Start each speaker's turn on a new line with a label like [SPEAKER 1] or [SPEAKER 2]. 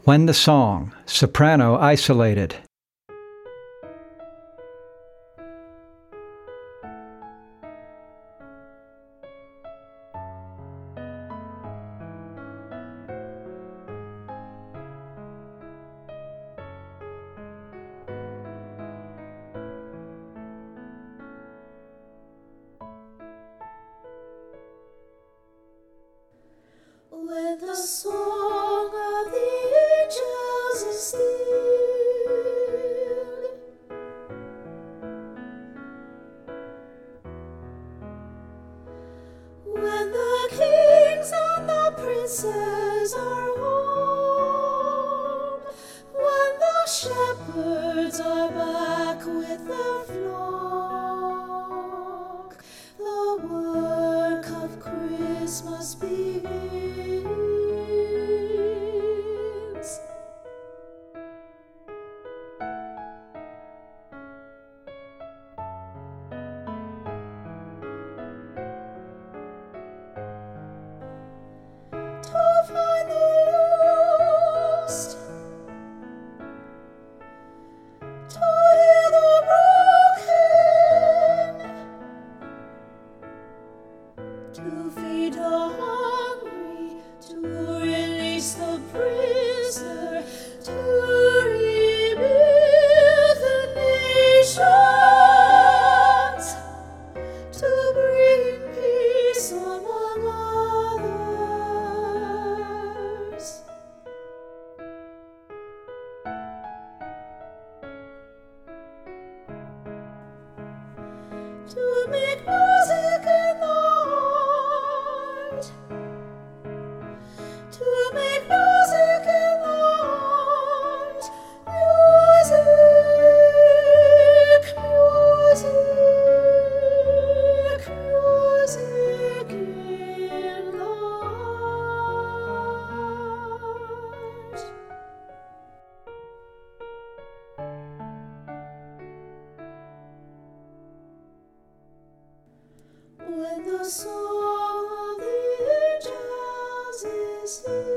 [SPEAKER 1] When the song, soprano isolated.
[SPEAKER 2] When the song of the angels is stilled, when the kings and the princes are home, when the shepherds are back with their flock, the work of Christmas begins. To find the lost, to heal the broken, to feed the hungry, to release the prisoner, to rebuild the nations, to bring peace among others. To make music in the heart, to make music in the heart, music, music, music in the heart. When the song of the angels is